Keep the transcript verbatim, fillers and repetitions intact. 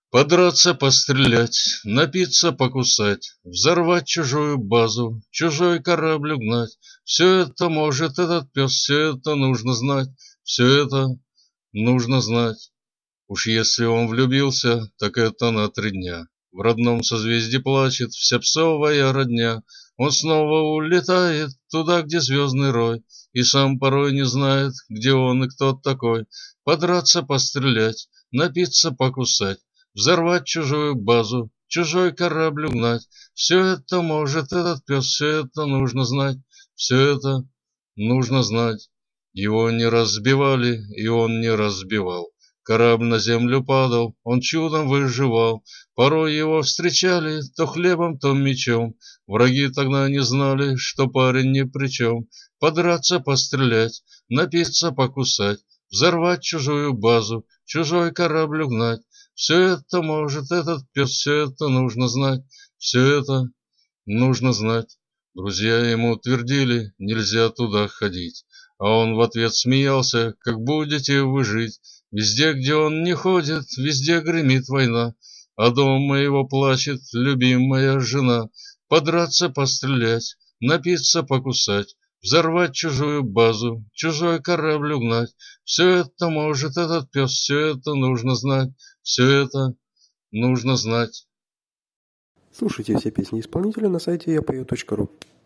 Подраться, пострелять, напиться, покусать, взорвать чужую базу, чужой корабль угнать. Все это может этот пес, все это нужно знать, все это нужно знать. Уж если он влюбился, так это на три дня. В родном созвездии плачет вся псовая родня. Он снова улетает туда, где звездный рой, и сам порой не знает, где он и кто такой. Подраться, пострелять, напиться, покусать, взорвать чужую базу, чужой корабль угнать. Все это может этот пес, все это нужно знать, все это нужно знать. Его не разбивали, и он не разбивал. Корабль на землю падал, он чудом выживал. Порой его встречали то хлебом, то мечом. Враги тогда не знали, что парень ни при чем. Подраться, пострелять, напиться, покусать, взорвать чужую базу, чужой корабль угнать. Все это может этот пес, все это нужно знать, все это нужно знать. Друзья ему твердили, нельзя туда ходить. А он в ответ смеялся, как будете вы жить. Везде, где он не ходит, везде гремит война, а дома его плачет любимая жена. Подраться, пострелять, напиться, покусать, взорвать чужую базу, чужой корабль угнать. Все это может этот пес, все это нужно знать, все это нужно знать. Слушайте все песни исполнителя на сайте я пою точка ру.